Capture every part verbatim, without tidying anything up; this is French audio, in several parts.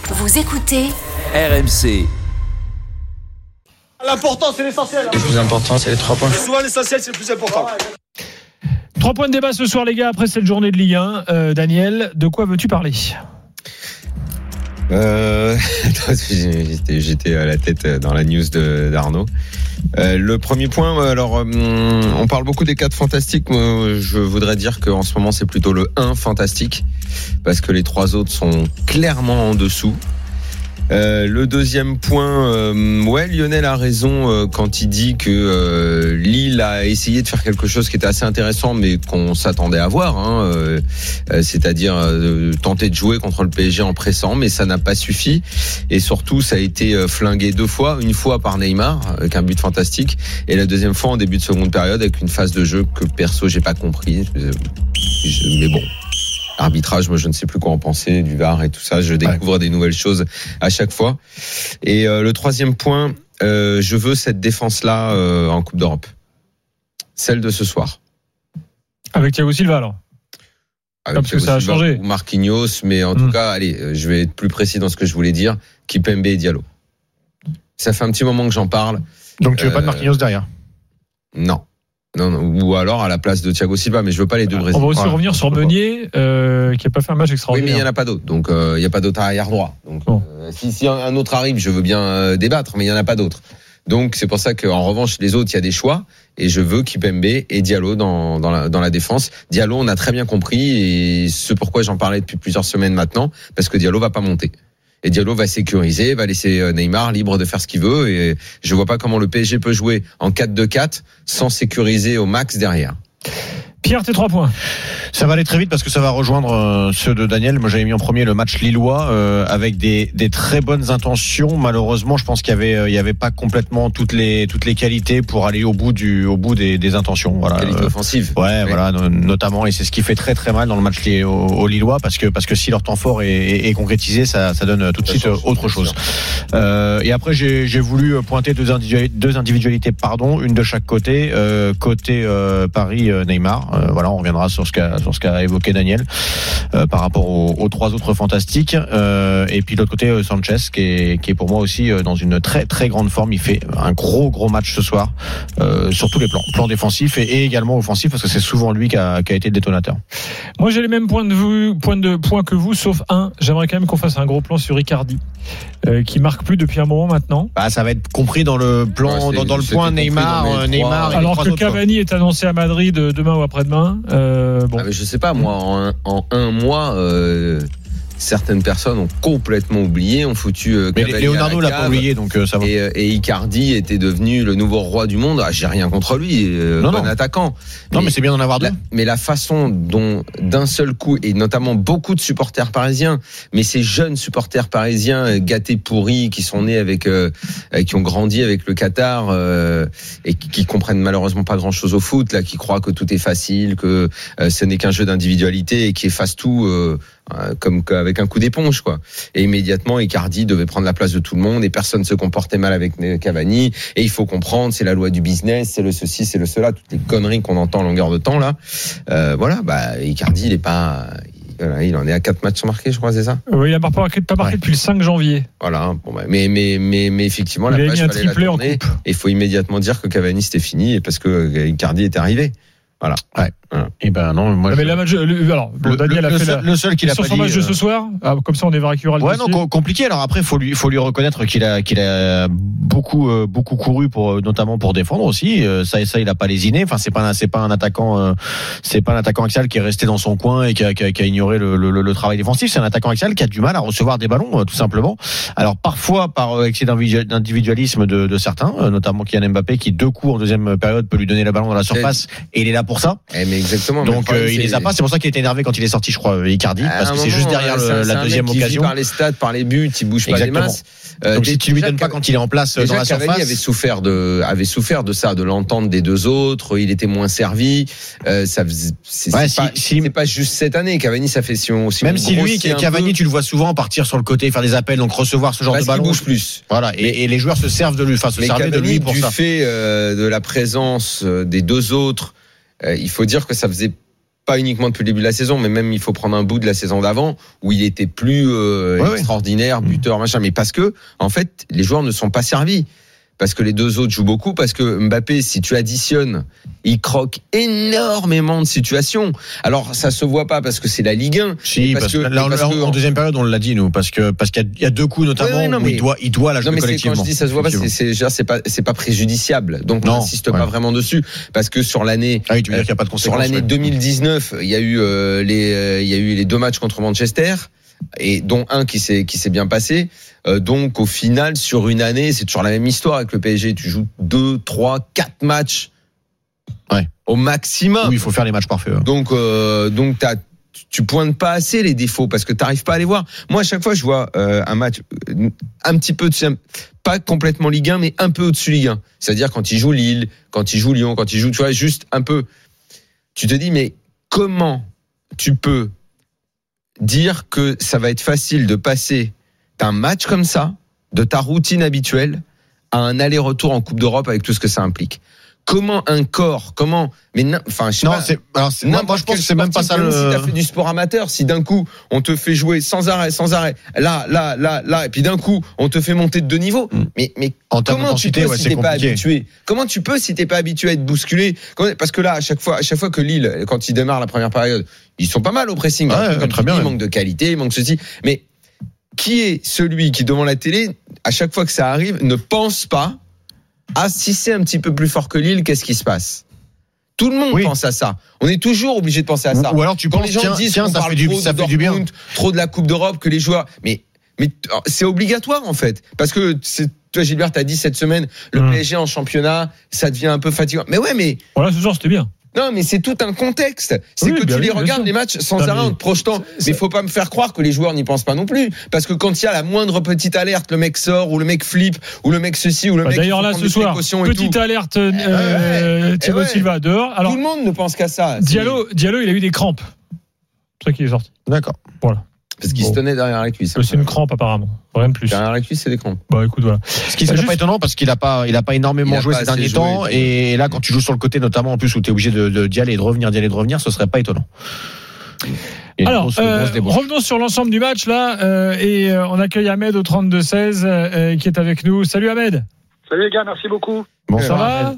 Vous écoutez R M C. L'important, c'est l'essentiel. Le plus important, c'est les trois points. Souvent, l'essentiel, c'est le plus important. Trois points de débat ce soir, les gars, après cette journée de Ligue un. Euh, Daniel, de quoi veux-tu parler ? Euh, j'étais, j'étais à la tête dans la news de, d'Arnaud. Euh, le premier point, alors, on parle beaucoup des quatre fantastiques. Moi, je voudrais dire qu'en ce moment, c'est plutôt le un fantastique, parce que les trois autres sont clairement en dessous. Euh, le deuxième point, euh, ouais, Lionel a raison euh, quand il dit que euh, Lille a essayé de faire quelque chose qui était assez intéressant, mais qu'on s'attendait à voir, hein, euh, euh, c'est-à-dire euh, tenter de jouer contre le P S G en pressant, mais ça n'a pas suffi. Et surtout, ça a été euh, flingué deux fois, une fois par Neymar avec un but fantastique, et la deuxième fois en début de seconde période avec une phase de jeu que perso j'ai pas compris. Mais bon. Arbitrage, moi je ne sais plus quoi en penser, du V A R et tout ça, je découvre ouais. des nouvelles choses à chaque fois. Et euh, le troisième point, euh, je veux cette défense-là euh, en Coupe d'Europe. Celle de ce soir. Avec Thiago Silva alors. Avec Parce Thiago que ça Silva a changé. Ou Marquinhos, mais en mmh. tout cas, allez, je vais être plus précis dans ce que je voulais dire, Kimpembe et Diallo. Ça fait un petit moment que j'en parle. Donc tu veux euh, pas de Marquinhos derrière ? Non. Non, non, ou alors à la place de Thiago Silva, mais je veux pas les deux Brésiliens. On va aussi voilà. revenir sur Meunier, euh, qui a pas fait un match extraordinaire. Oui, mais il y en a pas d'autres, donc il euh, y a pas d'autres arrière droit. Donc bon. euh, si, si un autre arrive, je veux bien euh, débattre, mais il y en a pas d'autres. Donc c'est pour ça qu'en revanche, les autres, il y a des choix, et je veux Kimpembe et Diallo dans dans la dans la défense. Diallo, on a très bien compris, et c'est pourquoi j'en parlais depuis plusieurs semaines maintenant, parce que Diallo va pas monter. Et Diallo va sécuriser, va laisser Neymar libre de faire ce qu'il veut. Et je vois pas comment le P S G peut jouer en quatre deux quatre sans sécuriser au max derrière. Pierre, tes trois points. Ça va aller très vite parce que ça va rejoindre euh, ceux de Daniel. Moi, j'avais mis en premier le match lillois euh, avec des, des très bonnes intentions. Malheureusement, je pense qu'il y avait, euh, il y avait pas complètement toutes les toutes les qualités pour aller au bout du au bout des, des intentions. Voilà. Qualité euh, offensive. Ouais, oui. voilà, no, notamment. Et c'est ce qui fait très très mal dans le match au, au lillois parce que parce que si leur temps fort est, est, est concrétisé, ça ça donne tout de ça suite change, autre chose. Euh, et après, j'ai j'ai voulu pointer deux individualités, deux individualités, pardon, une de chaque côté. Euh, côté euh, Paris, euh, Neymar. Euh, voilà, on reviendra sur ce qu'a sur ce qu'a évoqué Daniel euh, par rapport aux, aux trois autres fantastiques. Euh, et puis de l'autre côté, euh, Sanchez qui est qui est pour moi aussi euh, dans une très très grande forme. Il fait un gros gros match ce soir euh, sur tous les plans, plan défensif et, et également offensif parce que c'est souvent lui qui a qui a été le détonateur. Moi, j'ai les mêmes points de vue, points de points que vous, sauf un. J'aimerais quand même qu'on fasse un gros plan sur Icardi, euh, qui marque plus depuis un moment maintenant. Bah, ça va être compris dans le plan, ouais, dans, dans le point Neymar, euh, Neymar. Et alors que Cavani est annoncé à Madrid demain ou après-demain. Euh, bon. Ah, mais je sais pas, moi, en un, en un mois, euh, certaines personnes ont complètement oublié, ont foutu euh, mais Leonardo l'a pas oublié, donc euh, ça va. Et, euh, et Icardi était devenu le nouveau roi du monde. Ah, j'ai rien contre lui, euh, non, bon non. attaquant. Non, mais, mais c'est bien d'en avoir deux. La, mais la façon dont, d'un seul coup, et notamment beaucoup de supporters parisiens, mais ces jeunes supporters parisiens gâtés pourris, qui sont nés avec, euh, qui ont grandi avec le Qatar euh, et qui, qui comprennent malheureusement pas grand-chose au foot, là, qui croient que tout est facile, que euh, ce n'est qu'un jeu d'individualité et qui effacent tout. Euh, comme avec un coup d'éponge quoi. Et immédiatement Icardi devait prendre la place de tout le monde et personne se comportait mal avec Cavani et il faut comprendre, c'est la loi du business, c'est le ceci, c'est le cela, toutes les conneries qu'on entend en longueur de temps là. Euh, voilà, bah Icardi il est pas Voilà, il en est à quatre matchs marqués, je crois, c'est ça. Oui, il n'a pas marqué, pas marqué ouais. depuis le cinq janvier. Voilà, bon, bah, mais, mais, mais, mais effectivement, il la page fallait la tourner. Et il faut immédiatement dire que Cavani c'était fini parce que Icardi était arrivé. Voilà. Ouais. Voilà. Et ben non, moi. Mais je... la match, le, alors, le, Daniel le, a fait seul, la, le seul qu'il a sur pas son dit, match de ce euh... soir. Ah, comme ça, on évacuera le ouais, dossier. non, compliqué. Alors après, faut lui, faut lui reconnaître qu'il a, qu'il a beaucoup, euh, beaucoup couru pour, notamment pour défendre aussi. Euh, ça et ça, il a pas lésiné. Enfin, c'est pas, un, c'est pas un attaquant, euh, c'est pas un attaquant axial qui est resté dans son coin et qui a, qui a, qui a ignoré le, le, le travail défensif. C'est un attaquant axial qui a du mal à recevoir des ballons, euh, tout simplement. Alors parfois par excès d'individualisme de, de certains, euh, notamment Kylian Mbappé, qui deux coups en deuxième période peut lui donner le ballon dans la surface et il est là pour ça. Eh, mais exactement. Donc euh, il les a pas. C'est pour ça qu'il était énervé quand il est sorti, je crois, Icardi, à parce que c'est juste derrière le, c'est la un deuxième mec qui occasion. Vit par les stats, par les buts, il bouge pas des masses. Euh, Donc si tu lui donnes pas quand il est en place dans la Cavani surface. avait souffert de, avait souffert de ça, de l'entente des deux autres. Il était moins servi. Euh, ça faisait, c'est, ouais, c'est, si, pas, si, c'est pas juste cette année. Cavani, ça fait si on, si même on si lui, Cavani, tu le vois souvent partir sur le côté, faire des appels, donc recevoir ce genre parce de ballon. Il bouge plus. Voilà. Et, et les joueurs se servent de lui, enfin se servent de lui pour du ça. Du fait euh, de la présence des deux autres, euh, il faut dire que ça faisait pas uniquement depuis le début de la saison, mais même il faut prendre un bout de la saison d'avant où il était plus euh, ouais, extraordinaire, ouais. buteur, machin. Mais parce que, en fait, les joueurs ne sont pas servis. Parce que les deux autres jouent beaucoup, parce que Mbappé, si tu additionnes, il croque énormément de situations. Alors, ça se voit pas parce que c'est la Ligue un. Si, parce, parce que, là, parce en, que en deuxième période, on l'a dit, nous, parce que, parce qu'il y a deux coups, notamment, ouais, ouais, non, où mais, il doit, il doit la jouer non, mais collectivement. Quand je dis ça se voit pas, c'est, c'est, c'est, c'est pas, c'est pas préjudiciable. Donc, non, on n'insiste ouais. pas vraiment dessus. Parce que sur l'année, ah oui, tu veux dire qu'il y a pas de conséquences, sur l'année ouais. deux mille dix-neuf, il y a eu, euh, les, euh, il y a eu les deux matchs contre Manchester. Et dont un qui s'est qui s'est bien passé. Euh, donc au final sur une année, c'est toujours la même histoire avec le P S G. Tu joues deux, trois, quatre matchs, ouais, au maximum. Oui, il faut faire les matchs parfaits. Ouais. Donc euh, donc t'as, tu pointes pas assez les défauts parce que t'arrives pas à les voir. Moi à chaque fois je vois euh, un match un petit peu de, pas complètement Ligue un, mais un peu au-dessus Ligue un. C'est-à-dire quand il joue Lille, quand il joue Lyon, quand il joue, tu vois, juste un peu. Tu te dis mais comment tu peux dire que ça va être facile de passer d'un match comme ça, de ta routine habituelle, à un aller-retour en Coupe d'Europe avec tout ce que ça implique. Comment un corps, comment, mais enfin, je sais non, pas. C'est, alors c'est, moi, moi, je pense que c'est même pas ça le. Si t'as fait du sport amateur, si d'un coup on te fait jouer sans arrêt, sans arrêt, là, là, là, là, et puis d'un coup on te fait monter de deux niveaux, mm. mais, mais en comment tu peux ouais, si t'es pas habitué? Comment tu peux si t'es pas habitué à être bousculé? Parce que là, à chaque fois, à chaque fois que Lille, quand ils démarrent la première période, ils sont pas mal au pressing. Ouais, comme très tu bien. dis, Il manque de qualité, il manque ceci, mais qui est celui qui devant la télé, à chaque fois que ça arrive, ne pense pas ah, si c'est un petit peu plus fort que Lille, qu'est-ce qui se passe? Tout le monde oui. pense à ça. On est toujours obligé de penser à ça. Ou, ou alors tu Quand penses, les gens tiens, disent tiens, qu'on ça parle fait du, trop ça de fait du bien. trop de la Coupe d'Europe, que les joueurs, mais, mais c'est obligatoire en fait, parce que c'est, toi Gilbert t'as dit cette semaine, le mmh. P S G en championnat, ça devient un peu fatigant. Mais ouais, mais voilà, ce soir c'était bien. Non, mais c'est tout un contexte. C'est oui, que tu les oui, regardes les matchs sans arrêt en te projetant. Mais il faut pas me faire croire que les joueurs n'y pensent pas non plus. Parce que quand il y a la moindre petite alerte, le mec sort, ou le mec flippe, ou le mec ceci, ou le bah, mec. D'ailleurs là ce soir, petite alerte, euh, ouais, Thiago ouais. Silva dehors. Alors, tout le monde ne pense qu'à ça. Diallo, Diallo, il a eu des crampes. C'est ça qu'il est sorti. D'accord. Voilà. Parce qu'il bon. se tenait derrière la cuisse. C'est une crampe apparemment, rien de plus. Derrière la cuisse, c'est des crampes. Bah écoute, voilà. Ce qui serait juste... pas étonnant parce qu'il a pas, il a pas énormément joué ces derniers temps. Et, et là, quand tu joues sur le côté, notamment en plus où tu es obligé de, de, d'y aller et de revenir, d'y aller et de revenir, ce serait pas étonnant. Alors, grosse, euh, grosse revenons sur l'ensemble du match là, euh, et euh, on accueille Ahmed au trente-deux seize euh, qui est avec nous. Salut Ahmed. Salut les gars, merci beaucoup. Bon, ça va.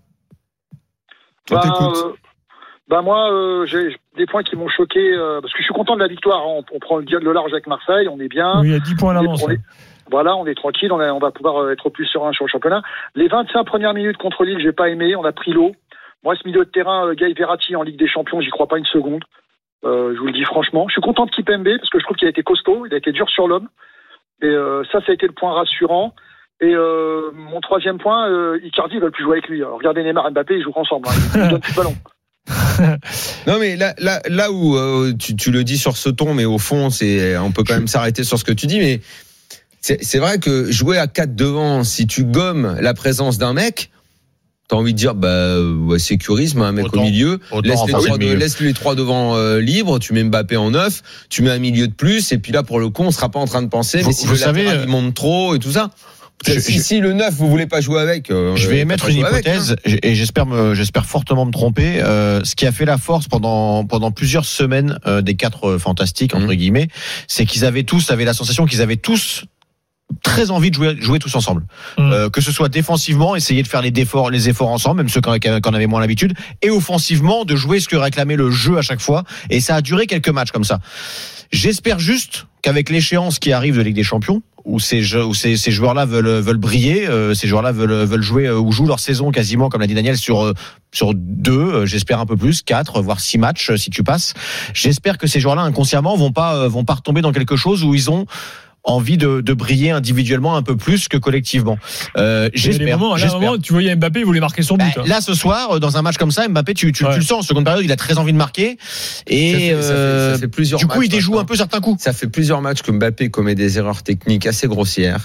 Bah, euh, bah moi, euh, j'ai des points qui m'ont choqué euh, parce que je suis content de la victoire. Hein. On, on prend le diable de large avec Marseille, on est bien. Oui, il y a dix points à l'avance. On est, voilà, on est tranquille, on, a, on va pouvoir être plus serein sur le championnat. Les vingt-cinq premières minutes contre Lille, j'ai pas aimé, on a pris l'eau. Moi, ce milieu de terrain, euh, Guy Verratti en Ligue des Champions, j'y crois pas une seconde. Euh, je vous le dis franchement. Je suis content de Kipembe parce que je trouve qu'il a été costaud, il a été dur sur l'homme. Et euh, ça, ça a été le point rassurant. Et euh, mon troisième point, euh, Icardi, ils veulent plus jouer avec lui. Alors, regardez Neymar et Mbappé, ils jouent ensemble. Hein. Ils ne donnent plus de ballon. Non mais là, là, là où euh, tu, tu le dis sur ce ton, mais au fond, c'est, on peut quand même s'arrêter sur ce que tu dis. Mais c'est, c'est vrai que jouer à quatre devant, si tu gommes la présence d'un mec, t'as envie de dire bah ouais, sécurisme, un mec autant, au milieu, laisse les, trois de, laisse les trois devant euh, libres, tu mets Mbappé en neuf, tu mets un milieu de plus, et puis là pour le coup, on sera pas en train de penser, vous, mais si vous le savez, latéral, il monte trop et tout ça. Je, si, je, si le neuf vous voulez pas jouer avec, euh, je vais émettre une hypothèse avec, hein. et j'espère me, j'espère fortement me tromper. Euh, ce qui a fait la force pendant pendant plusieurs semaines euh, des quatre euh, fantastiques entre mmh. guillemets, c'est qu'ils avaient tous avaient la sensation qu'ils avaient tous très envie de jouer, jouer tous ensemble. Mmh. Euh, que ce soit défensivement, essayer de faire les efforts, les efforts ensemble, même ceux qu'on avait moins l'habitude, et offensivement de jouer ce que réclamait le jeu à chaque fois. Et ça a duré quelques matchs comme ça. J'espère juste qu'avec l'échéance qui arrive de Ligue des Champions, où ces, où ces, ces joueurs-là veulent, veulent briller, euh, ces joueurs-là veulent, veulent jouer euh, ou jouent leur saison quasiment, comme l'a dit Daniel, sur, euh, sur deux, euh, j'espère un peu plus, quatre, voire six matchs euh, si tu passes. J'espère que ces joueurs-là inconsciemment vont pas, euh, vont pas retomber dans quelque chose où ils ont envie de, de briller individuellement un peu plus que collectivement. Euh, j'espère. Moments, j'espère. Là, moment, tu voyais Mbappé, il voulait marquer son but. Bah, là, ce soir, dans un match comme ça, Mbappé, tu, tu, ouais. tu le sens. En seconde période, il a très envie de marquer. Et ça fait, ça fait, ça fait plusieurs du coup, matchs, il déjoue un peu certains coups. Ça fait plusieurs matchs que Mbappé commet des erreurs techniques assez grossières.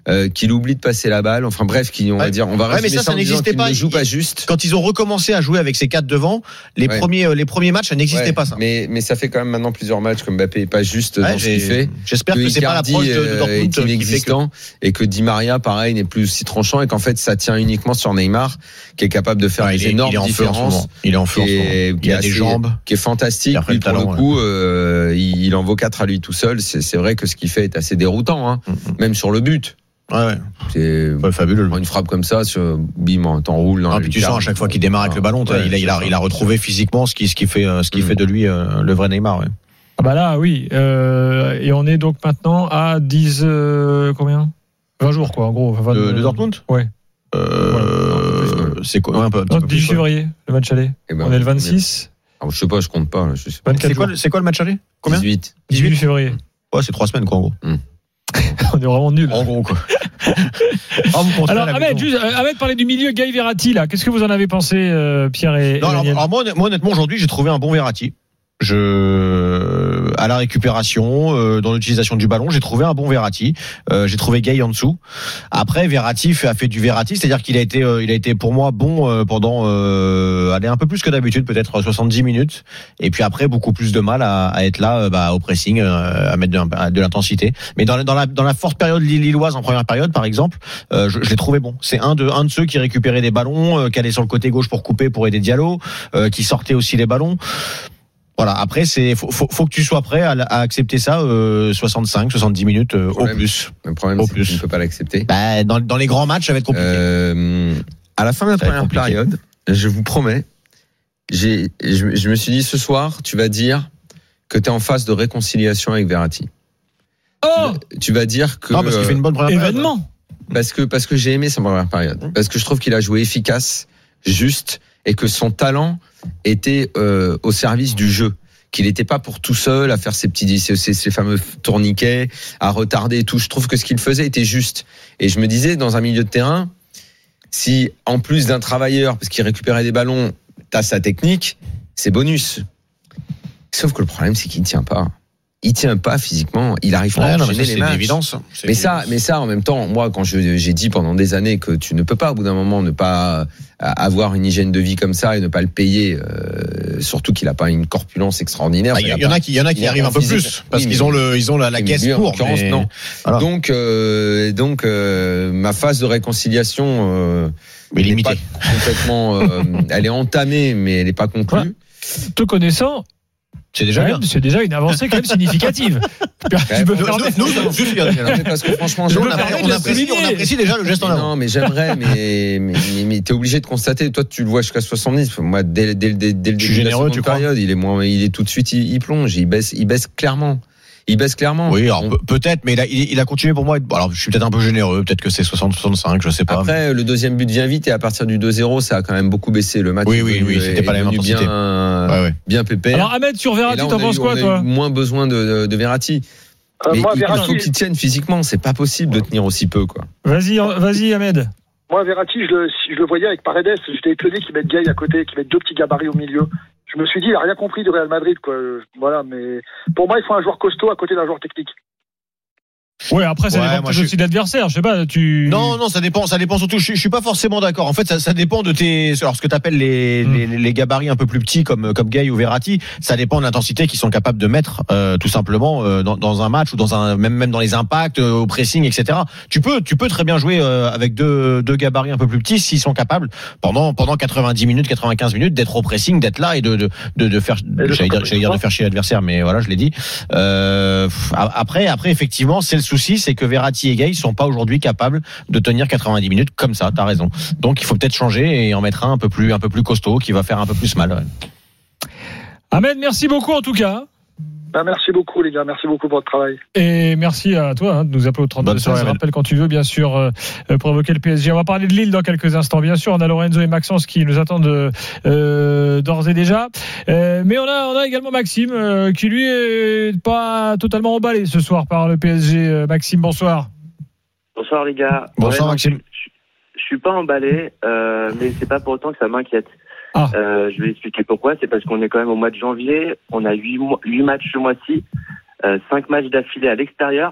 euh, qu'il oublie de passer la balle. Enfin bref, qui on va ouais. dire, on va ouais, mais ça, ça n'existait pas. Il ne joue pas juste. Quand ils ont recommencé à jouer avec ces quatre devant, les ouais. premiers, les premiers matchs, ça n'existait ouais. pas ça. Mais mais ça fait quand même maintenant plusieurs matchs que Mbappé est pas juste ouais, dans ce qu'il fait. J'espère que, que c'est pas l'approche de, de Dortmund est inexistant que... et que Di Maria pareil n'est plus aussi tranchant et qu'en fait ça tient uniquement sur Neymar qui est capable de faire ouais, des énormes différences. Il est en feu. Il a des jambes. Qui est fantastique. Lui, pour le coup, il en vaut quatre à lui tout seul. C'est vrai que ce qu'il fait est assez déroutant, hein, mm-hmm. même sur le but. Ouais, ouais. C'est ouais, fabuleux. Une frappe comme ça, sur, bim, t'enroules. Ah, puis tu sens à chaque fois qu'il démarre avec le ballon, ouais, il, a, il, a, il a retrouvé physiquement ce qui, ce qui fait, ce qui mmh. fait de lui euh, le vrai Neymar. Ouais. Ah bah là, oui. Euh, et on est donc maintenant à dix, euh, combien vingt jours, quoi, en gros. vingt, de, de Dortmund. Ouais. Euh, ouais. C'est quoi ouais, un peu, un non, dix février, le match aller. Eh ben, on est le vingt-six. Alors, je sais pas, je compte pas. Je sais pas. C'est quoi, c'est quoi le match aller? Combien? dix-huit. dix-huit février. Ouais, c'est trois semaines, quoi, en gros. Mmh. On est vraiment nuls. En gros, quoi. Ah, alors, Ahmed, juste, Ahmed parlait du milieu Guy Verratti, là. Qu'est-ce que vous en avez pensé, euh, Pierre et, non, et alors, alors, moi, moi, honnêtement, aujourd'hui, j'ai trouvé un bon Verratti. Je, à la récupération, euh, dans l'utilisation du ballon, j'ai trouvé un bon Verratti. Euh, j'ai trouvé Gay en dessous. Après, Verratti fait, a fait du Verratti, c'est-à-dire qu'il a été, euh, il a été pour moi bon euh, pendant, euh, allez, un peu plus que d'habitude, peut-être soixante-dix minutes. Et puis après, beaucoup plus de mal à, à être là, euh, bah, au pressing, euh, à mettre de, de l'intensité. Mais dans, dans la, dans la forte période lilloise en première période, par exemple, euh, je, je l'ai trouvé bon. C'est un de, un de ceux qui récupérait des ballons, euh, qui allait sur le côté gauche pour couper, pour aider Diallo, euh, qui sortait aussi les ballons. Voilà. Après, c'est faut, faut, faut que tu sois prêt à, à accepter ça euh, soixante-cinq, soixante-dix minutes euh, problème, au plus. Le problème, au c'est plus. que tu ne peux pas l'accepter. Bah, dans, dans les grands matchs, ça va être compliqué. Euh, à la fin de la ça première période, je vous promets, j'ai, je, je me suis dit ce soir, tu vas dire que tu es en phase de réconciliation avec Verratti. Oh, tu vas dire que non, parce qu'il fait une bonne première période. Événement. Parce que parce que j'ai aimé sa première période. Parce que je trouve qu'il a joué efficace, juste, et que son talent était euh, au service du jeu, qu'il n'était pas pour tout seul à faire ses petits ces, ces, ces fameux tourniquets, à retarder et tout. Je trouve que ce qu'il faisait était juste. Et je me disais, dans un milieu de terrain, si en plus d'un travailleur, parce qu'il récupérait des ballons, t'as sa technique, c'est bonus. Sauf que le problème, c'est qu'il ne tient pas. Il tient pas physiquement, il arrive pas ouais, à enchaîner les matchs. Évidence, c'est mais ça, mais ça, en même temps, moi, quand je, j'ai dit pendant des années que tu ne peux pas, au bout d'un moment, ne pas avoir une hygiène de vie comme ça et ne pas le payer, euh, surtout qu'il a pas une corpulence extraordinaire. Il ah, y, y en a qui, il y en a qui arrivent un peu plus parce oui, qu'ils ont le, ils ont la, la caisse pour. En l'occurrence, mais... non. Voilà. Donc, euh, donc, euh, ma phase de réconciliation, euh, mais limitée, complètement, euh, elle est entamée, mais elle n'est pas conclue. Ouais. Te connaissant. C'est déjà bien. C'est déjà une avancée quand même significative. Je peux permettre. Nous, nous, juste parce que franchement, on, on, apprécie, on apprécie déjà le geste en avant. Non, mais j'aimerais, mais, mais, mais, mais t'es obligé de constater. Toi, tu le vois jusqu'à soixante-dix. Moi, dès, dès, dès, dès le début de la seconde période, il est moins, il est tout de suite, il, il plonge, il baisse, il baisse clairement. Il baisse clairement. Oui, alors, on... peut-être, mais il a, il a continué pour moi. Alors, je suis peut-être un peu généreux, peut-être que c'est soixante soixante-cinq, je sais pas. Après, mais... le deuxième but vient vite et à partir du deux zéro, ça a quand même beaucoup baissé. Le match. Oui, oui, oui, c'était pas la même intensité. Bien, ouais, ouais. bien pépère. Alors, Ahmed, sur Verratti, t'en penses quoi, toi? On a eu moins besoin de, de, de Verratti. Euh, mais moi, il Verratti... faut qu'il tienne physiquement. C'est pas possible de tenir aussi peu, quoi. Vas-y, vas-y, Ahmed. Moi, Verratti, je le, je le voyais avec Paredes. J'étais étonné qu'il mette Gay à côté, qu'il mette deux petits gabarits au milieu. Je me suis dit, il n'a rien compris du Real Madrid, quoi. Voilà, mais pour moi, il faut un joueur costaud à côté d'un joueur technique. Ouais, après, ça ouais, dépend aussi suis... de l'adversaire. Je sais pas, tu. Non, non, ça dépend, ça dépend surtout. Je, je suis pas forcément d'accord. En fait, ça, ça dépend de tes, alors ce que t'appelles les, mm. les, les gabarits un peu plus petits comme, comme Gay ou Verratti. Ça dépend de l'intensité qu'ils sont capables de mettre, euh, tout simplement, euh, dans, dans un match ou dans un, même, même dans les impacts, euh, au pressing, et cetera. Tu peux, tu peux très bien jouer euh, avec deux, deux gabarits un peu plus petits s'ils sont capables pendant, pendant quatre-vingt-dix minutes, quatre-vingt-quinze minutes d'être au pressing, d'être là et de, de, de, de faire, j'allais dire, j'allais dire de faire chier l'adversaire, mais voilà, je l'ai dit. Euh, après, après, effectivement, c'est le souci, c'est que Verratti et Gay sont pas aujourd'hui capables de tenir quatre-vingt-dix minutes comme ça, t'as raison. Donc il faut peut-être changer et en mettre un un peu plus, un peu plus costaud qui va faire un peu plus mal. Ouais. Ahmed, merci beaucoup en tout cas. Ben, merci beaucoup les gars, merci beaucoup pour votre travail. Et merci à toi hein, de nous appeler au trente-deux seize. Je rappelle quand tu veux, bien sûr, euh, pour évoquer le P S G. On va parler de Lille dans quelques instants, bien sûr. On a Lorenzo et Maxence qui nous attendent euh, d'ores et déjà. Euh, mais on a, on a également Maxime euh, qui lui est pas totalement emballé ce soir par le P S G. Maxime, bonsoir. Bonsoir les gars. Bonsoir ouais, Maxime. Je, je suis pas emballé, euh, mais c'est pas pour autant que ça m'inquiète. Ah. Euh, je vais expliquer pourquoi. C'est parce qu'on est quand même au mois de janvier. On a huit, mois, huit matchs ce mois-ci, euh, cinq matchs d'affilée à l'extérieur.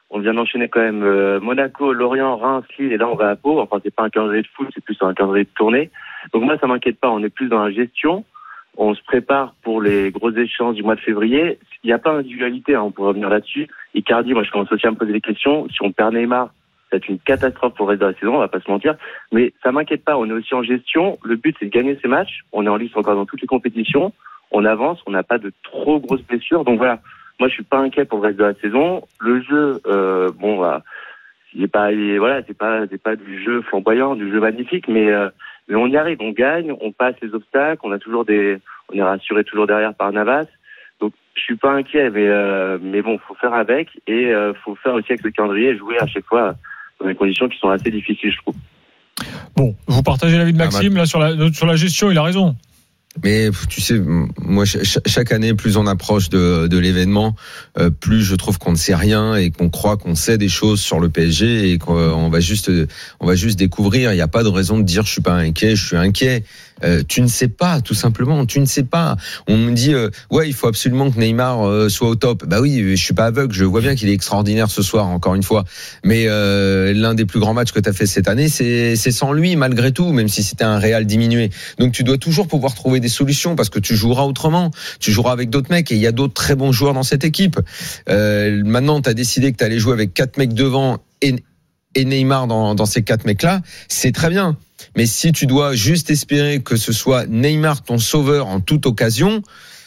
On vient d'enchaîner quand même euh, Monaco, Lorient, Reims, Lille, et là on va à Pau. Enfin, c'est pas un calendrier de foot, c'est plus un calendrier de tournée. Donc moi, ça m'inquiète pas. On est plus dans la gestion. On se prépare pour les grosses échéances du mois de février. Il y a pas d'individualité, hein, on pourrait revenir là-dessus. Icardi, moi je commence aussi à me poser des questions. Si on perd Neymar, c'est une catastrophe pour le reste de la saison, on va pas se mentir. Mais ça m'inquiète pas, on est aussi en gestion. Le but, c'est de gagner ces matchs. On est en lice encore dans toutes les compétitions. On avance, on n'a pas de trop grosses blessures. Donc voilà, moi je suis pas inquiet pour le reste de la saison. Le jeu, euh, bon, bah, il est pas, il est, voilà, c'est pas, c'est pas du jeu flamboyant, du jeu magnifique, mais, euh, mais on y arrive, on gagne, on passe les obstacles, on a toujours des, on est rassuré toujours derrière par Navas. Donc je suis pas inquiet, mais, euh, mais bon, faut faire avec et euh, faut faire aussi avec le calendrier et jouer à chaque fois dans des conditions qui sont assez difficiles, je trouve. Bon, vous partagez l'avis de Maxime là sur la sur la gestion, il a raison. Mais tu sais, moi chaque année, plus on approche de, de l'événement, euh, plus je trouve qu'on ne sait rien et qu'on croit qu'on sait des choses sur le P S G et qu'on va juste, on va juste découvrir. Il n'y a pas de raison de dire je suis pas inquiet, je suis inquiet. Euh, tu ne sais pas, tout simplement, tu ne sais pas. On me dit euh, ouais, il faut absolument que Neymar euh, soit au top. Bah oui, je suis pas aveugle, je vois bien qu'il est extraordinaire ce soir, encore une fois. Mais euh, l'un des plus grands matchs que tu as fait cette année, c'est c'est sans lui malgré tout, même si c'était un Real diminué. Donc tu dois toujours pouvoir trouver des solutions parce que tu joueras autrement, tu joueras avec d'autres mecs et il y a d'autres très bons joueurs dans cette équipe. Euh, maintenant, tu as décidé que tu allais jouer avec quatre mecs devant et et Neymar dans dans ces quatre mecs là, c'est très bien. Mais si tu dois juste espérer que ce soit Neymar ton sauveur en toute occasion,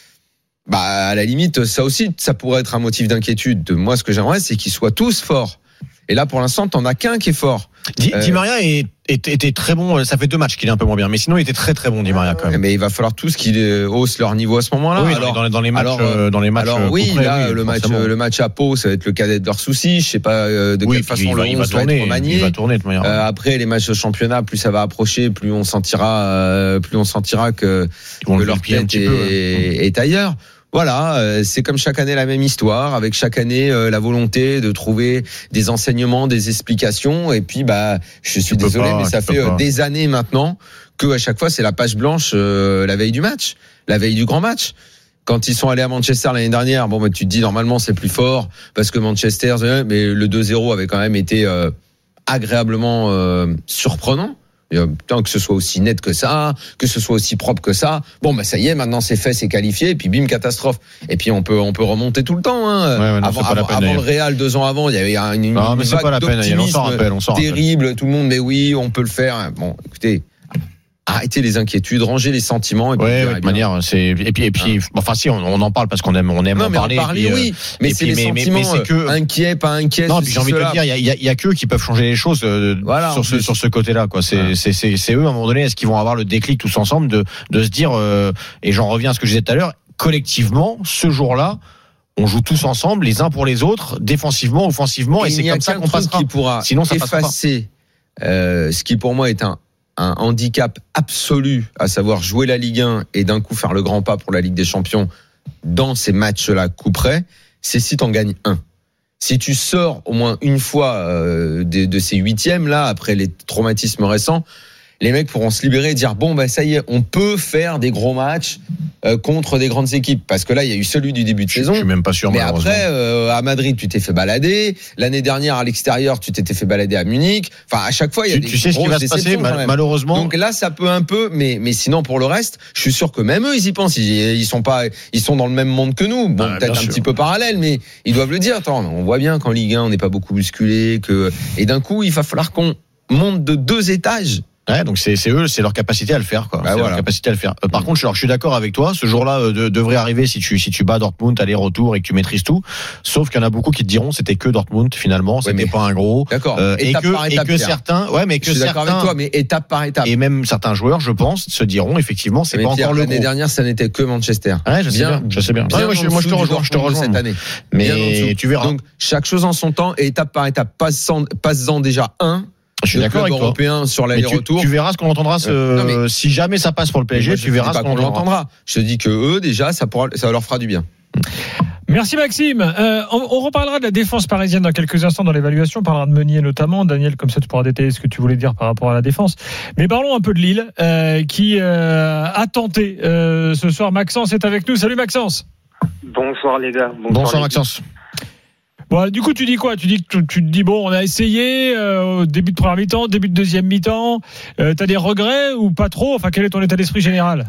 bah à la limite ça aussi ça pourrait être un motif d'inquiétude. Moi ce que j'aimerais c'est qu'ils soient tous forts. Et là pour l'instant t'en as qu'un qui est fort. Di, euh, Di Maria est, est, était très bon. Ça fait deux matchs qu'il est un peu moins bien, mais sinon il était très très bon Di Maria quand même. Mais il va falloir tous qu'ils haussent leur niveau à ce moment-là. Oui, alors, dans, les, dans les matchs, alors, euh, dans les matchs. Alors oui, près, là oui, le match, le match à Pau, ça va être le cadet de leurs soucis. Je sais pas euh, de oui, quelle façon il va, le il va onze tourner, va être remanié. Il va tourner de manière. Euh, après les matchs de championnat, plus ça va approcher, plus on sentira, euh, plus on sentira que, que leur tête est, peu, hein. est ailleurs. Voilà, c'est comme chaque année la même histoire, avec chaque année la volonté de trouver des enseignements, des explications. Et puis, bah, je suis désolé, pas, mais ça fait des années maintenant que à chaque fois c'est la page blanche euh, la veille du match, la veille du grand match. Quand ils sont allés à Manchester l'année dernière, bon, bah, tu te dis normalement c'est plus fort parce que Manchester, mais le deux zéro avait quand même été euh, agréablement euh, surprenant. Tant que ce soit aussi net que ça, que ce soit aussi propre que ça. Bon, bah ça y est, maintenant c'est fait, c'est qualifié, et puis bim, catastrophe. Et puis on peut on peut remonter tout le temps. Hein. Ouais, ouais, non, avant avant, peine, avant le Real deux ans avant, il y avait une, une, non, mais une c'est vague pas la peine, on s'en rappelle, on s'en terrible. Rappelle. Tout le monde, mais oui, on peut le faire. Bon, écoutez. Arrêtez les inquiétudes, rangez les sentiments. Et puis ouais, de manière, c'est et puis et puis, hein. Enfin si, on, on en parle parce qu'on aime, on aime non, en mais parler. En parler, puis, oui. Mais c'est puis, les mais, sentiments. Mais, mais c'est que inquiet, pas inquiet. Non, puis j'ai envie de te dire, il y a, y a, y a qu'eux qui peuvent changer les choses euh, voilà, sur ce sur ce côté-là, quoi. C'est voilà. c'est c'est c'est eux à un moment donné, est-ce qu'ils vont avoir le déclic tous ensemble de de se dire euh, et j'en reviens à ce que je disais tout à l'heure, collectivement, ce jour-là. On joue tous ensemble, les uns pour les autres, défensivement, offensivement, et, et c'est comme ça qu'on passera. Qui pourra Sinon, ça effacer euh, ce qui pour moi est un un handicap absolu, à savoir jouer la Ligue un et d'un coup faire le grand pas pour la Ligue des Champions dans ces matchs-là coup près, c'est si t'en gagnes un. Si tu sors au moins une fois euh, de, de ces huitièmes là, après les traumatismes récents, les mecs pourront se libérer et dire bon bah ça y est, on peut faire des gros matchs euh, contre des grandes équipes, parce que là il y a eu celui du début de je, saison. Je suis même pas sûr. Mais après euh, à Madrid tu t'es fait balader, l'année dernière à l'extérieur tu t'étais fait balader à Munich. Enfin à chaque fois il y a tu, des tu sais ce qui va se passer mal, malheureusement. Donc là ça peut un peu, mais mais sinon pour le reste, je suis sûr que même eux ils y pensent. Ils, ils sont pas, ils sont dans le même monde que nous. Bon ah, peut-être un sûr. petit peu parallèle, mais ils doivent le dire. Attends, on voit bien qu'en Ligue un on n'est pas beaucoup musclé, que et d'un coup il va falloir qu'on monte de deux étages. Ouais, donc c'est, c'est eux, c'est leur capacité à le faire, quoi. Bah c'est voilà. leur capacité à le faire. Euh, par mmh. contre, alors, je suis d'accord avec toi. Ce jour-là euh, de, devrait arriver si tu si tu bats Dortmund aller-retour et que tu maîtrises tout. Sauf qu'il y en a beaucoup qui te diront c'était que Dortmund finalement, c'était ouais, mais... pas un gros. D'accord. Euh, étape et que, par étape, et que certains, ouais, mais que je suis certains. D'accord avec toi, mais étape par étape. Et même certains joueurs, je pense, se diront effectivement, c'est mais pas Pierre, encore le gros. L'année dernière, ça n'était que Manchester. Ouais, je sais bien. Je sais bien. bien moi, je, moi, je te rejoins, je te rejoins cette année. Mais tu verras. Donc chaque chose en son temps et étape par étape. Passe-en déjà un. Je suis d'accord avec toi. Européen sur l'aller-retour. Tu, tu verras ce qu'on entendra. Ce, non, mais, si jamais ça passe pour le P S G, tu verras ce qu'on, qu'on l'entendra. Je te dis que eux, déjà, ça, pourra, ça leur fera du bien. Merci Maxime. Euh, on, on reparlera de la défense parisienne dans quelques instants dans l'évaluation. On parlera de Meunier notamment. Daniel, comme ça tu pourras détailler ce que tu voulais dire par rapport à la défense. Mais parlons un peu de Lille, euh, qui euh, a tenté euh, ce soir. Maxence est avec nous. Salut Maxence. Bonsoir les gars. Bonsoir, Bonsoir Maxence. Bon, du coup, tu dis quoi? Tu dis que tu, tu te dis bon, on a essayé euh, début de première mi-temps, début de deuxième mi-temps. Euh, t'as des regrets ou pas trop? Enfin, quel est ton état d'esprit général?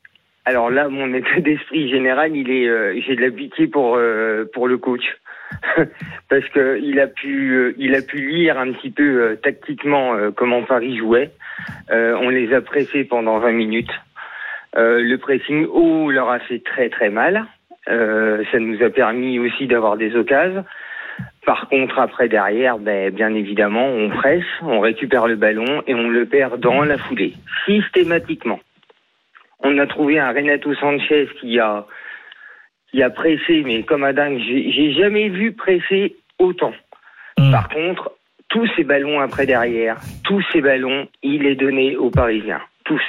Alors là, mon état d'esprit général, il est, euh, j'ai de la pitié pour euh, pour le coach parce que il a pu, euh, il a pu lire un petit peu euh, tactiquement euh, comment Paris jouait. Euh, on les a pressés pendant vingt minutes. Euh, le pressing haut leur a fait très très mal. Euh, ça nous a permis aussi d'avoir des occasions. Par contre, après derrière, ben, bien évidemment, on presse, on récupère le ballon et on le perd dans la foulée, systématiquement. On a trouvé un Renato Sanchez qui a qui a pressé, mais comme à dingue, j'ai, j'ai jamais vu presser autant. Mmh. Par contre, tous ces ballons après derrière, tous ces ballons, il est donné aux Parisiens, tous.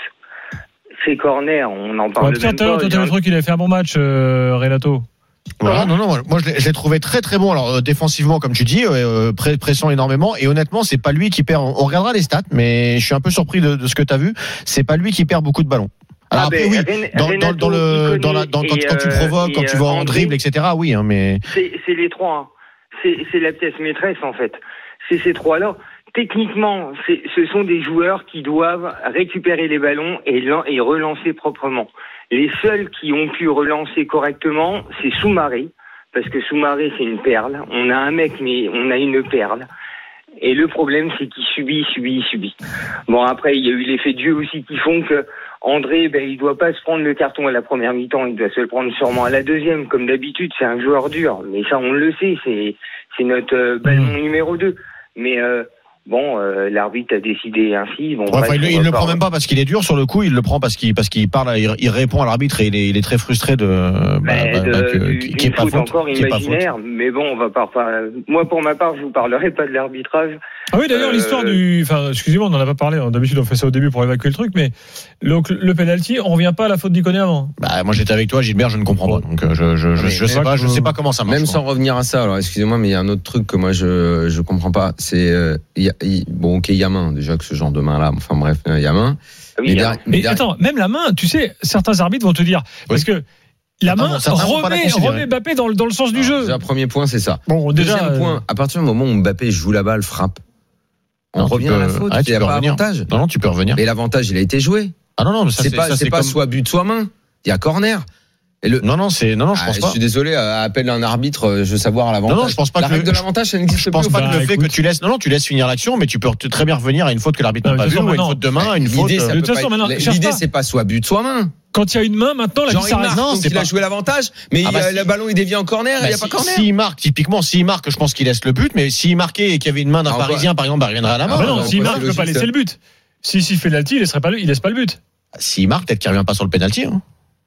Ces corners, on en parle ouais, même pas. Toi, tu as trouvé qu'il avait fait un bon match, euh, Renato. Voilà, non, non, moi je l'ai, je l'ai trouvé très très bon. Alors euh, défensivement, comme tu dis, euh, pressant énormément. Et honnêtement, c'est pas lui qui perd. On regardera les stats, mais je suis un peu surpris de, de ce que tu as vu. C'est pas lui qui perd beaucoup de ballons. Alors ah après, ben, oui, Ren- dans, Renato, dans, dans le, dans la, dans, quand, et, quand tu provoques, quand tu vas en dribble, et cetera. Oui, hein, mais c'est, c'est les trois. Hein. C'est, c'est la pièce maîtresse en fait. C'est ces trois-là. Techniquement, c'est, ce sont des joueurs qui doivent récupérer les ballons et, et relancer proprement. Les seuls qui ont pu relancer correctement, c'est Soumaré, parce que Soumaré, c'est une perle. On a un mec, mais on a une perle. Et le problème, c'est qu'il subit, subit, subit. Bon, après, il y a eu l'effet de jeu aussi qui font que André, ben, il doit pas se prendre le carton à la première mi-temps, il doit se le prendre sûrement à la deuxième. Comme d'habitude, c'est un joueur dur. Mais ça, on le sait, c'est, c'est notre euh, ballon mmh. numéro deux. Mais... Euh, Bon, euh, l'arbitre a décidé ainsi. Bon, ouais, bref, il ne le prend même pas parce qu'il est dur sur le coup. Il le prend parce qu'il parce qu'il parle, il, il répond à l'arbitre et il est, il est très frustré de. Bah, bah, de bah, que, du, qui est pas faute, encore qui imaginaire. Est mais bon, on va pas, pas. Moi, pour ma part, je vous parlerai pas de l'arbitrage. Ah oui, d'ailleurs, euh... l'histoire du. Enfin, excusez-moi, on n'en a pas parlé. D'habitude, on fait ça au début pour évacuer le truc, mais le, le penalty, on revient pas à la faute d'Iconé avant. Bah, moi, j'étais avec toi, Gilbert, je ne comprends pas. Donc, je je je, je sais pas, je sais pas comment ça marche. Même sans revenir à ça, alors excusez-moi, mais il y a un autre truc que moi je je comprends pas. C'est euh, y a, y, bon, ok, il y a main déjà que ce genre de main là. Enfin bref, il y a main. Oui, mais, derrière, mais derrière... attends, même la main, tu sais, certains arbitres vont te dire parce que. La main attends, remet, remet Mbappé dans le, dans le sens du jeu. Déjà, premier point, c'est ça. Bon, déjà, deuxième point, euh... à partir du moment où Mbappé joue la balle, frappe, on non, revient peux... à la faute. Ah, il n'y a pas revenir. avantage. Non, non, tu peux revenir. Mais l'avantage, il a été joué. Ah non, non, mais ça, c'est, c'est pas, ça, c'est, c'est pas comme... soit but, soit main. Il y a corner. Et le... Non, non, c'est non, non, je pense ah, pas. Je suis désolé, euh, appelle un arbitre, je veux savoir l'avantage. Non, non, je pense pas. La que règle le... de l'avantage, ça n'existe je pense plus. pas Bah, que le fait écoute. que tu laisses, non, non, tu laisses finir l'action, mais tu peux très bien revenir à une faute que l'arbitre n'a pas vue, ou à une faute de main, une faute. L'idée, ça peut pas être... L'idée, c'est pas soit but, soit main. Quand il y a une main, maintenant, la vie s'arrête. Non, c'est il pas... a joué l'avantage, mais ah bah il, si... le ballon il dévie en corner, il bah n'y a si, pas corner. S'il marque, typiquement, s'il marque, je pense qu'il laisse le but, mais s'il marquait et qu'il y avait une main d'un ah, Parisien, par exemple, il reviendrait à la main. Ah bah non, s'il marque, il ne peut pas laisser le but. Si s'il fait l'alti, il laisserait pas, il laisse pas le but. S'il marque, peut-être qu'il revient pas sur le penalty. Hein.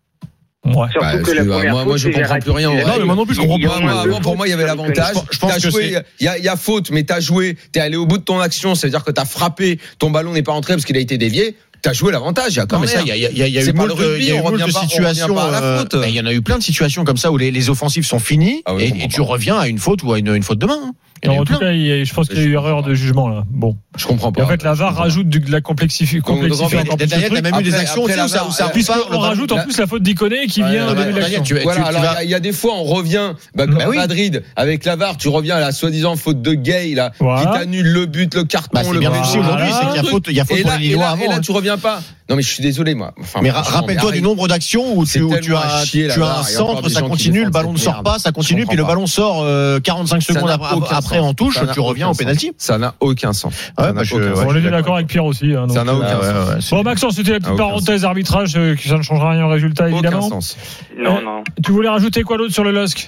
Ouais. Surtout bah, que la moi, moi, moi je comprends plus rien. Non, mais moi non plus, je comprends pas. Moi, moi, pour moi, il y avait l'avantage. Je pense que joué, il y a, il y a faute, mais t'as joué, t'es allé au bout de ton action, ça veut dire que t'as frappé, ton ballon n'est pas entré parce qu'il a été dévié. T'as joué l'avantage, il y a quand même. Il y a, y a, y a eu pas le rugby, on revient pas, situations. Il y en a eu plein de situations comme ça où les, les offensives sont finies ah oui, et, et tu reviens à une faute ou à une, une faute de main. Non, en tout cas, je pense qu'il y a eu erreur de jugement là. Bon, je comprends pas. Et en fait, la V A R rajoute de la complexité. Complexifie encore plus. Derrière, il y a même eu des actions où ça on rajoute en plus la faute d'Iconé qui vient au début de l'action. Voilà, alors il y a des fois on revient, comme à Madrid avec la V A R, tu reviens à la soi-disant faute de Gay là, qui t'annule le but, le carton, le bien aussi aujourd'hui, c'est qu'il y a faute, il y a faute pour les Lillois avant. Et là, tu reviens pas. Non mais je suis désolé moi. Enfin, mais rappelle-toi du nombre d'actions où tu, où tu as, tu as un centre, ça continue, le ballon ne sort pas, ça continue, puis le ballon sort quarante-cinq secondes après en touche, tu reviens au pénalty. Ça n'a aucun sens. On est d'accord avec Pierre aussi. Ça n'a aucun sens. Bon Maxence, c'était la petite parenthèse arbitrage, qui ça ne changera rien au résultat évidemment. Aucun sens. Non non. Tu voulais rajouter quoi d'autre sur le L O S C?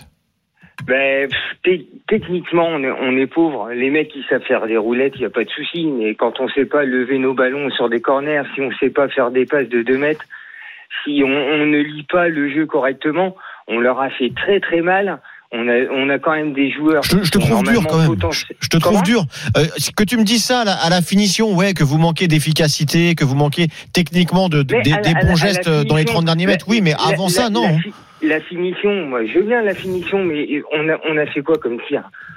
Ben, t- techniquement, on est, on est pauvre. Les mecs, ils savent faire des roulettes, il n'y a pas de souci. Mais quand on ne sait pas lever nos ballons sur des corners, si on ne sait pas faire des passes de deux mètres, si on, on ne lit pas le jeu correctement, on leur a fait très très mal. On a, on a quand même des joueurs. Je, je te trouve dur quand même. Potentiel... Je, je te trouve dur. Euh, que tu me dis ça à la, à la finition, ouais, que vous manquez d'efficacité, que vous manquez techniquement de, de des, des bons la, gestes la dans les trente derniers mètres. Oui, mais la, avant la, ça, non. La, la finition, moi, je veux bien la finition, mais on a, on a fait quoi comme tir?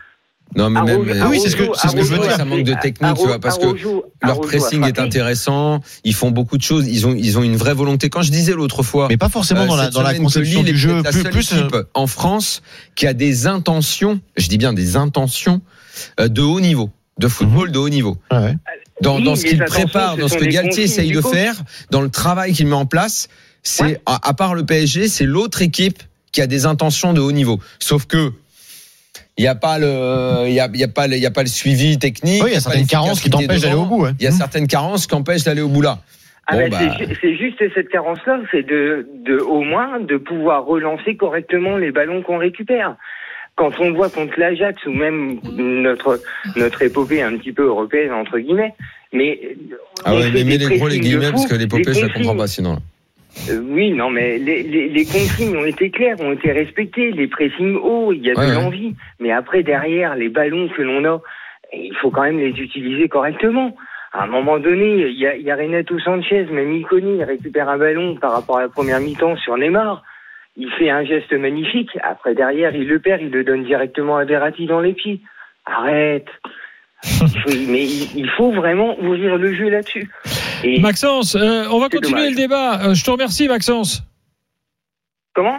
Non, mais même, Arrojo, oui, c'est ce que, c'est ce que je veux dire. Ça manque de technique, Arrojo, tu vois, parce que Arrojo, leur Arrojo pressing est intéressant. Ils font beaucoup de choses. Ils ont, ils ont une vraie volonté. Quand je disais l'autre fois. Mais pas forcément euh, dans la, dans la conception du jeu. La plus, seule plus, équipe en France qui a des intentions, je dis bien des intentions, de haut niveau. De football mmh. de haut niveau. Ah ouais. Dans, oui, dans ce qu'il prépare, dans ce que Galtier essaye de faire, dans le travail qu'il met en place, c'est, ouais. à, à part le P S G, c'est l'autre équipe qui a des intentions de haut niveau. Sauf que, il n'y a pas le, il y a, il y a pas le, il y a pas le suivi technique. Oui, il y a certaines carences qui t'empêchent d'aller au bout. Ouais. Il y a mmh. certaines carences qui empêchent d'aller au bout là. Ah bon, ben bah... c'est, c'est juste cette carence-là, c'est de, de, au moins, de pouvoir relancer correctement les ballons qu'on récupère. Quand on voit contre l'Ajax ou même notre, notre épopée un petit peu européenne, entre guillemets, mais. Ah ouais, mais mets les gros les guillemets, parce que l'épopée, je la comprends pas sinon. Euh, oui, non, mais les, les, les consignes ont été claires, ont été respectées, les pressings hauts, il y a de ouais, l'envie. Ouais. Mais après, derrière, les ballons que l'on a, il faut quand même les utiliser correctement. À un moment donné, il y a, il y a Renato Sanchez, même Iconi, il récupère un ballon par rapport à la première mi-temps sur Neymar. Il fait un geste magnifique. Après, derrière, il le perd, il le donne directement à Verratti dans les pieds. Arrête. Mais il faut vraiment ouvrir le jeu là-dessus. Et Maxence, euh, on va continuer dommage. le débat. Euh, je te remercie, Maxence. Comment ?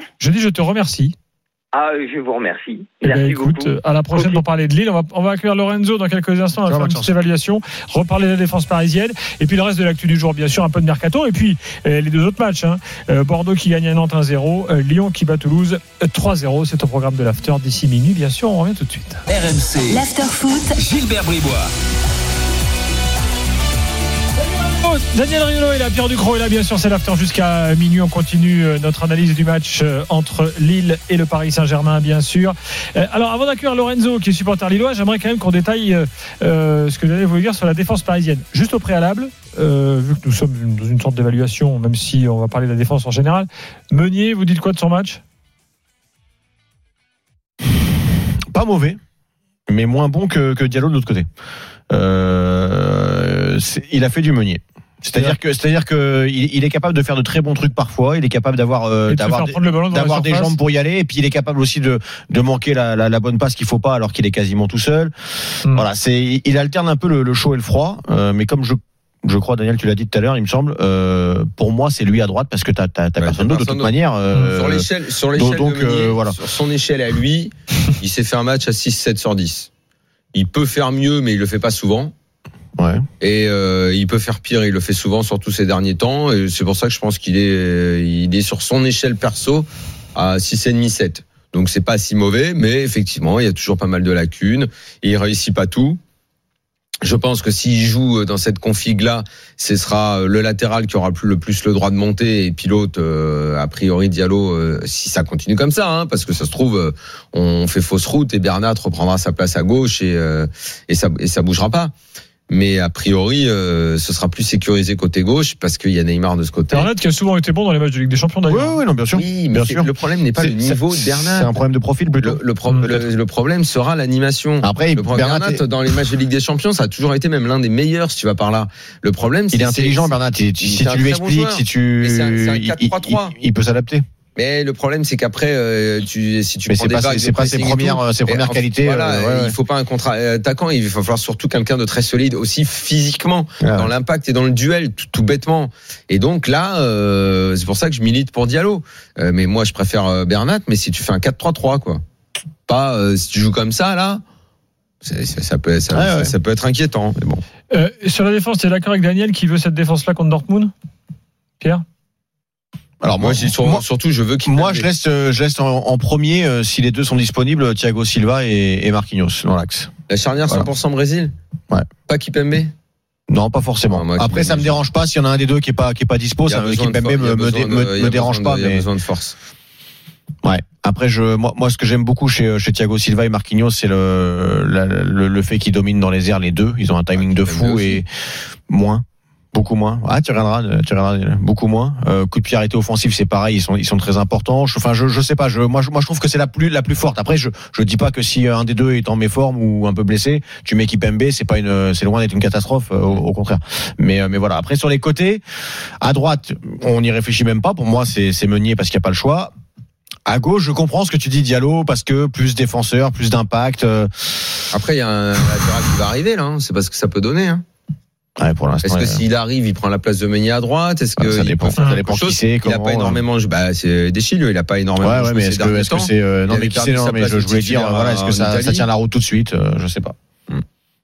Je dis je te remercie. Ah, je vous remercie. Eh Merci ben, écoute, beaucoup. À la prochaine okay. pour parler de Lille. On va, on va accueillir Lorenzo dans quelques instants. On va faire une petite évaluation, reparler de la défense parisienne. Et puis le reste de l'actu du jour, bien sûr, un peu de mercato. Et puis euh, les deux autres matchs. Hein. Euh, Bordeaux qui gagne à Nantes un zéro. Euh, Lyon qui bat Toulouse trois zéro. C'est au programme de l'After d'ici minuit. Bien sûr, on revient tout de suite. R M C. L'After Foot. Gilbert Bribois. Daniel Riolo est là, Pierre Ducrot est là, bien sûr, c'est l'after jusqu'à minuit. On continue notre analyse du match entre Lille et le Paris Saint-Germain, bien sûr. Alors, avant d'accueillir Lorenzo, qui est supporter lillois, j'aimerais quand même qu'on détaille euh, ce que j'allais vous dire sur la défense parisienne. Juste au préalable, euh, vu que nous sommes dans une sorte d'évaluation, même si on va parler de la défense en général, Meunier, vous dites quoi de son match ? Pas mauvais, mais moins bon que, que Diallo de l'autre côté. Euh, il a fait du Meunier. C'est-à-dire que, c'est-à-dire que il, il est capable de faire de très bons trucs parfois. Il est capable d'avoir, euh, d'avoir, des, d'avoir des jambes pour y aller. Et puis il est capable aussi de, de manquer la, la, la bonne passe qu'il faut pas, alors qu'il est quasiment tout seul. Mmh. Voilà, c'est, il alterne un peu le, le chaud et le froid. Euh, mais comme je, je crois, Daniel, tu l'as dit tout à l'heure, il me semble. Euh, pour moi, c'est lui à droite parce que t'as, t'as, t'as ouais, personne d'autre de toute d'autre. manière. Euh, sur l'échelle, sur l'échelle donc, de Meunier, euh, voilà. Sur son échelle à lui, il s'est fait un match à six sept sur dix. Il peut faire mieux, mais il le fait pas souvent. Ouais. Et euh, il peut faire pire, il le fait souvent, surtout ces derniers temps. Et c'est pour ça que je pense qu'il est, il est sur son échelle perso à six virgule cinq sept. Donc c'est pas si mauvais, mais effectivement, il y a toujours pas mal de lacunes. Et il réussit pas tout. Je pense que s'il joue dans cette config-là, ce sera le latéral qui aura le plus le droit de monter, et puis l'autre, euh, a priori Diallo, euh, si ça continue comme ça, hein, parce que ça se trouve, euh, on fait fausse route et Bernat reprendra sa place à gauche et euh, et ça et ça bougera pas. Mais a priori, euh, ce sera plus sécurisé côté gauche parce qu'il y a Neymar de ce côté. Bernat qui a souvent été bon dans les matchs de Ligue des Champions d'ailleurs. Oui, oui, non, bien sûr. Oui, mais bien sûr. Le problème n'est pas c'est, le niveau de Bernat. C'est un problème de profil plutôt. Le, le, pro, mmh, le, le problème sera l'animation. Après, le problème Bernat, Bernat est... dans les matchs de Ligue des Champions, ça a toujours été même l'un des meilleurs si tu vas par là. Le problème, c'est il est intelligent, c'est, Bernat. Si tu lui expliques, bon si tu, c'est un, c'est un quatre trois trois. Il, il, il peut s'adapter. Mais le problème, c'est qu'après, euh, tu, si tu mais prends des vagues, c'est pas ses premières, ses premières qualités. Voilà, euh, ouais, il faut pas un contre-attaquant. Il va falloir surtout quelqu'un de très solide aussi physiquement, ah, dans ouais. l'impact et dans le duel, tout, tout bêtement. Et donc là, euh, c'est pour ça que je milite pour Diallo. Euh, mais moi, je préfère Bernat. Mais si tu fais un quatre trois trois, quoi, pas euh, si tu joues comme ça là, c'est, ça, ça peut, ça, ah, ça, ouais. ça peut être inquiétant. Mais bon. Euh, sur la défense, tu es d'accord avec Daniel qui veut cette défense-là contre Dortmund, Pierre? Alors moi, moi, je dis sur, moi surtout, je veux qu'il. Moi, je laisse, je laisse en, en premier euh, si les deux sont disponibles, Thiago Silva et, et Marquinhos dans l'axe. La charnière cent pour cent voilà. Brésil. Ouais. Pas Kipembe. Non, pas forcément. Non, après, ça me dérange pas s'il y en a un des deux qui est pas qui est pas dispo. Ça, Kipembe me, me, me, me dérange pas, de, mais il y a besoin de force. Ouais. Après, je, moi, moi, ce que j'aime beaucoup chez, chez Thiago Silva et Marquinhos, c'est le, la, le, le fait qu'ils dominent dans les airs les deux. Ils ont un timing ah, de fou et moins. Beaucoup moins. Ah, tu regarderas, tu regarderas beaucoup moins. Euh, coup de pied arrêté offensif, c'est pareil. Ils sont, ils sont très importants. Je, enfin, je, je sais pas. Je, moi, je, moi, je trouve que c'est la plus, la plus forte. Après, je, je dis pas que si un des deux est en méforme ou un peu blessé, tu mets Kipembe, c'est pas une, c'est loin d'être une catastrophe. Au, au contraire. Mais, mais voilà. Après, sur les côtés, à droite, on n'y réfléchit même pas. Pour moi, c'est, c'est Meunier parce qu'il n'y a pas le choix. À gauche, je comprends ce que tu dis, Diallo, parce que plus défenseur, plus d'impact. Euh... Après, il y a un latéral qui va arriver là. Hein. C'est pas ce que ça peut donner. Hein. Ouais, pour l'instant. Est-ce que ouais. s'il arrive, il prend la place de Meunier à droite? Est-ce que ça il dépend, peut faire ça dépend qui c'est, il comment, a pas énormément. Bah, c'est Deschilio, il a pas énormément. Ouais, ouais, mais est-ce que, est-ce que c'est euh, non, mais qui c'est non, mais je, je voulais dire, voilà, est-ce que ça, ça tient la route tout de suite? euh, Je sais pas. Hmm.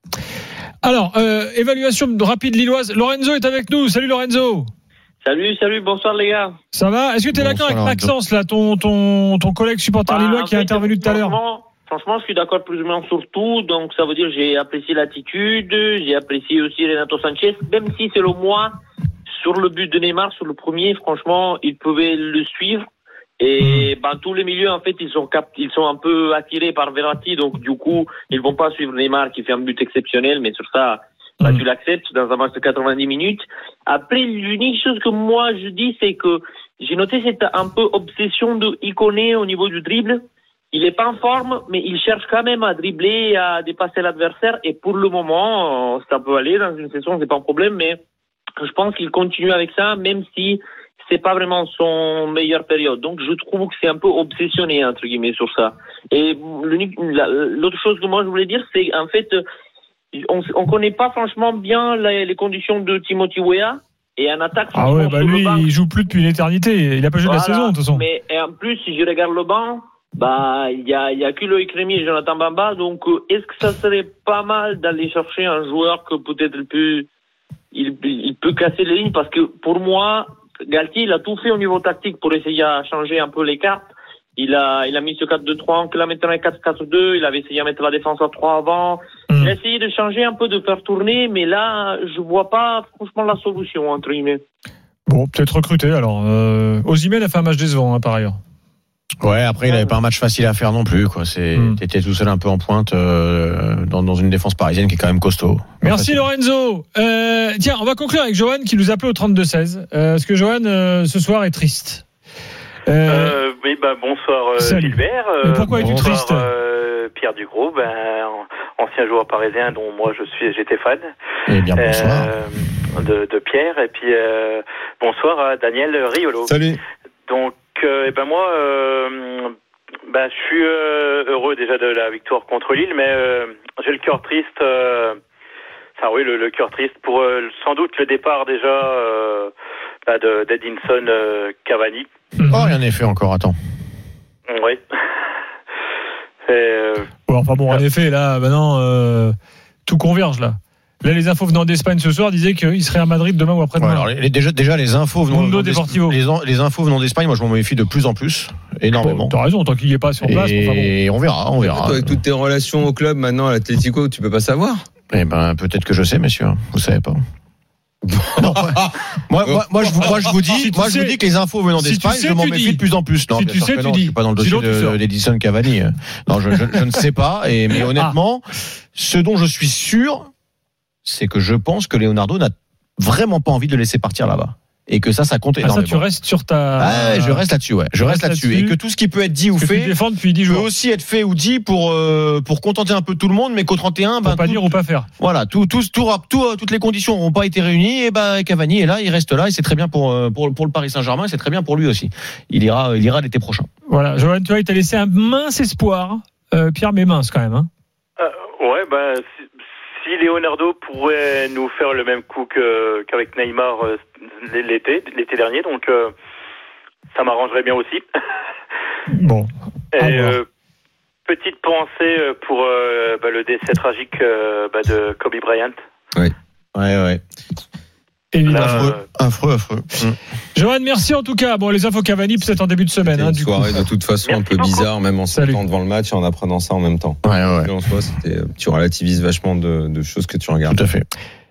Alors, euh, évaluation rapide lilloise. Lorenzo est avec nous. Salut Lorenzo. Salut, salut, bonsoir les gars. Ça va? Est-ce que tu es d'accord avec Maxence, là, ton, ton, ton collègue supporter bah, lillois qui fait, a intervenu tout à l'heure? Franchement, je suis d'accord plus ou moins sur tout. Donc, ça veut dire j'ai apprécié l'attitude, j'ai apprécié aussi Renato Sanchez, même si selon moi, sur le but de Neymar, sur le premier, franchement, il pouvait le suivre. Et mmh. ben, tous les milieux, en fait, ils sont cap- ils sont un peu attirés par Verratti, donc du coup, ils vont pas suivre Neymar qui fait un but exceptionnel, mais sur ça, bah, mmh. tu l'acceptes dans un match de quatre-vingt-dix minutes. Après, l'unique chose que moi je dis, c'est que j'ai noté cette un peu obsession de Iconé au niveau du dribble. Il est pas en forme, mais il cherche quand même à dribbler et à dépasser l'adversaire. Et pour le moment, ça peut aller dans une session, c'est pas un problème, mais je pense qu'il continue avec ça, même si c'est pas vraiment son meilleure période. Donc, je trouve que c'est un peu obsessionné, entre guillemets, sur ça. Et l'unique, l'autre chose que moi je voulais dire, c'est, en fait, on, on connaît pas franchement bien les, les conditions de Timothy Weah. Et en attaque, ah ouais, bah lui, banc, il joue plus depuis une éternité. Il a pas joué voilà, de la saison, de toute façon. Mais, et en plus, si je regarde le banc, bah, il y a, il y a que Loïc Rémy et Jonathan Bamba. Donc, est-ce que ça serait pas mal d'aller chercher un joueur que peut-être il peut, il, il peut casser les lignes? Parce que pour moi, Galtier, il a tout fait au niveau tactique pour essayer à changer un peu les cartes. Il a, il a mis ce quatre deux trois, que là maintenant est quatre quatre deux. Il avait essayé à mettre la défense à trois avant. Mmh. Il a essayé de changer un peu, de faire tourner, mais là, je vois pas franchement la solution, entre guillemets. Bon, peut-être recruter alors. Euh, Osimhen a fait un match décevant, hein, par ailleurs. Ouais, après, il n'avait pas un match facile à faire non plus, quoi. C'est, mmh. t'étais tout seul un peu en pointe, euh, dans, dans une défense parisienne qui est quand même costaud. Merci Lorenzo. Euh, tiens, on va conclure avec Johan qui nous appelait au trente-deux seize. Euh, parce que Johan, euh, ce soir, est triste. Euh, euh, oui, bah, bonsoir, euh, Gilbert. Euh, bonsoir, es-tu triste? Euh, Pierre Dugros, ben, ancien joueur parisien dont moi je suis, j'étais fan. Eh bien, bonsoir. Euh, de, de Pierre. Et puis, euh, bonsoir à Daniel Riolo. Salut. Donc, euh, et ben moi, euh, ben, je suis euh, heureux déjà de la victoire contre Lille, mais euh, j'ai le cœur triste. Euh, enfin oui, le, le cœur triste pour euh, sans doute le départ déjà euh, ben, de d'Edinson euh, Cavani. Oh, rien n'est fait encore, attends. Oui. Et, euh, bon, enfin bon, en effet, là, maintenant, euh, tout converge là. Là, les infos venant d'Espagne ce soir disaient qu'il serait à Madrid demain ou après-demain. Ouais, alors, les, déjà, déjà, les infos venant d'Espagne, les, les infos venant d'Espagne, moi, je m'en méfie de plus en plus, énormément. Bon, t'as raison, tant qu'il n'y est pas sur place. Et enfin bon. on verra, on verra. Toi, avec toutes tes relations au club, maintenant, à l'Atlético, tu peux pas savoir. Eh ben, peut-être que je sais, messieurs. Vous savez pas. Non, moi, moi, moi, moi, je vous, moi, je vous dis, si moi, je vous dis que les infos venant d'Espagne, si sais, je m'en méfie de plus en plus. Non, si tu sais, tu non, dis. Je suis pas dans le dossier de, d'Edinson Cavani. Non, je, je, je ne sais pas. Et, mais honnêtement, ah. ce dont je suis sûr, c'est que je pense que Leonardo n'a vraiment pas envie de le laisser partir là-bas. Et que ça, ça compte énormément. Ah, ça, tu restes sur ta. Ah, je reste là-dessus, ouais. Je reste là-dessus. là-dessus. Et que tout ce qui peut être dit ou fait. Défends depuis dix jours. Peut aussi être fait ou dit pour, euh, pour contenter un peu tout le monde, mais qu'au trente et un, pour ben. pas tout, dire ou pas faire. Voilà. Tout, tout, tout, tout, toutes les conditions n'ont pas été réunies, et ben, Cavani est là, il reste là, et c'est très bien pour, pour, pour le Paris Saint-Germain, et c'est très bien pour lui aussi. Il ira, il ira l'été prochain. Voilà. Johan, tu vois, il t'a laissé un mince espoir, euh, Pierre, mais mince quand même, hein. Euh, ouais, bah, si, si Leonardo pourrait nous faire le même coup que, qu'avec Neymar, euh, l'été, l'été dernier, donc euh, ça m'arrangerait bien aussi. Bon. Et euh, petite pensée pour euh, bah, le décès tragique euh, bah, de Kobe Bryant. Oui. Ouais, ouais. Évidemment. Affreux, affreux, affreux. Mmh. Johan, merci en tout cas. Bon, les infos Cavani, peut-être en début de semaine. Hein, une du soirée coup. de toute façon merci un peu beaucoup. Bizarre, même en sortant devant le match et en apprenant ça en même temps. Ouais, ouais. En soi, c'était, tu relativises vachement de, de choses que tu regardes. Tout à fait.